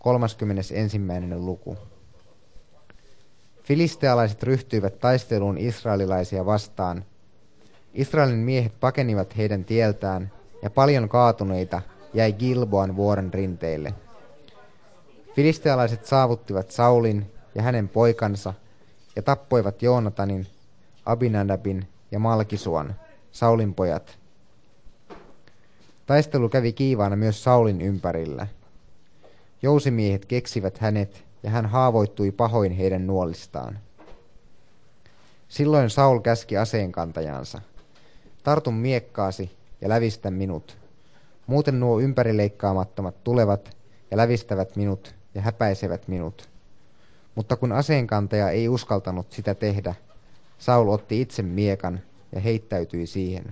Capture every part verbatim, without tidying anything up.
kolmaskymmenesensimmäinen luku. Filistealaiset ryhtyivät taisteluun israelilaisia vastaan. Israelin miehet pakenivat heidän tieltään, ja paljon kaatuneita jäi Gilboan vuoren rinteille. Filistealaiset saavuttivat Saulin ja hänen poikansa ja tappoivat Joonatanin, Abinadabin ja Malkisuan, Saulin pojat. Taistelu kävi kiivaana myös Saulin ympärillä. Jousimiehet keksivät hänet, ja hän haavoittui pahoin heidän nuolistaan. Silloin Saul käski aseenkantajansa: tartu miekkaasi ja lävistä minut. Muuten nuo ympärileikkaamattomat tulevat ja lävistävät minut ja häpäisevät minut. Mutta kun aseenkantaja ei uskaltanut sitä tehdä, Saul otti itse miekan ja heittäytyi siihen.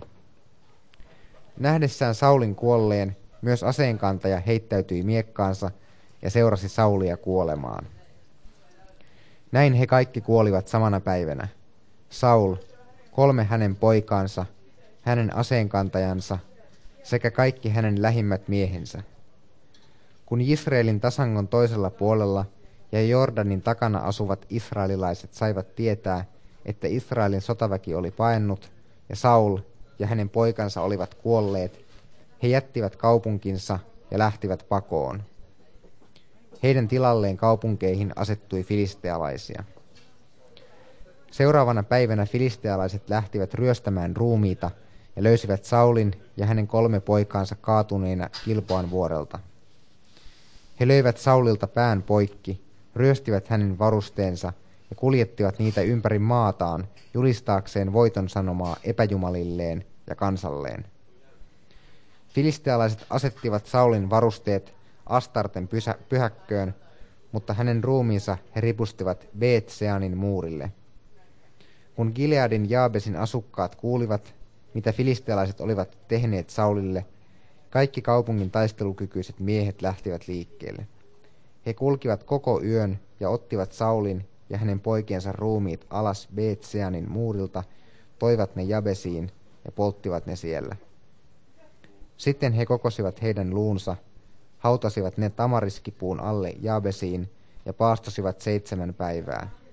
Nähdessään Saulin kuolleen, myös aseenkantaja heittäytyi miekkaansa ja seurasi Saulia kuolemaan. Näin he kaikki kuolivat samana päivänä: Saul, kolme hänen poikaansa, hänen aseenkantajansa sekä kaikki hänen lähimmät miehensä. Kun Israelin tasangon toisella puolella ja Jordanin takana asuvat israelilaiset saivat tietää, että Israelin sotaväki oli paennut ja Saul ja hänen poikansa olivat kuolleet, he jättivät kaupunkinsa ja lähtivät pakoon. Heidän tilalleen kaupunkeihin asettui filistealaisia. Seuraavana päivänä filistealaiset lähtivät ryöstämään ruumiita ja löysivät Saulin ja hänen kolme poikaansa kaatuneina Gilboan vuorelta. He löivät Saulilta pään poikki, ryöstivät hänen varusteensa ja kuljettivat niitä ympäri maataan julistaakseen voiton sanomaa epäjumalilleen ja kansalleen. Filistealaiset asettivat Saulin varusteet Astarten pysä, pyhäkköön, mutta hänen ruumiinsa he ripustivat Beet-Seanin muurille. Kun Gileadin Jaabesin asukkaat kuulivat, mitä filistealaiset olivat tehneet Saulille, kaikki kaupungin taistelukykyiset miehet lähtivät liikkeelle. He kulkivat koko yön ja ottivat Saulin ja hänen poikiensa ruumiit alas Beet-Seanin muurilta, toivat ne Jabesiin ja polttivat ne siellä. Sitten he kokosivat heidän luunsa, hautasivat ne tamariskipuun alle Jabesiin ja paastosivat seitsemän päivää.